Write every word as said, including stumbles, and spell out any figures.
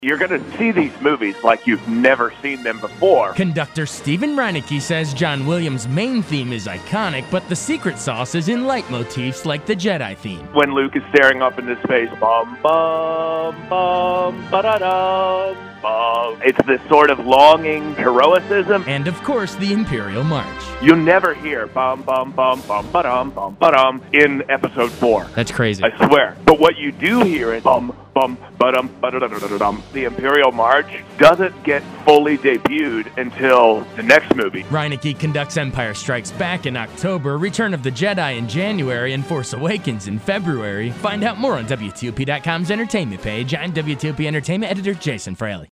You're going to see these movies like you've never seen them before. Conductor Stephen Reinecke says John Williams' main theme is iconic, but the secret sauce is in leitmotifs like the Jedi theme. When Luke is staring up into space, bum, bum, bum, ba-da-dum, bum. It's this sort of longing heroicism. And of course, the Imperial March. You never hear bum, bum, bum, bum, ba-dum, bum, ba-dum in episode four. That's crazy. I swear. But what you do hear is bum, bum, ba-dum, ba-da-da-da-da-dum. The Imperial March doesn't get fully debuted until the next movie. Reinecke conducts Empire Strikes Back in October, Return of the Jedi in January, and Force Awakens in February. Find out more on W T O P dot com's entertainment page. I'm W T O P Entertainment editor Jason Fraley.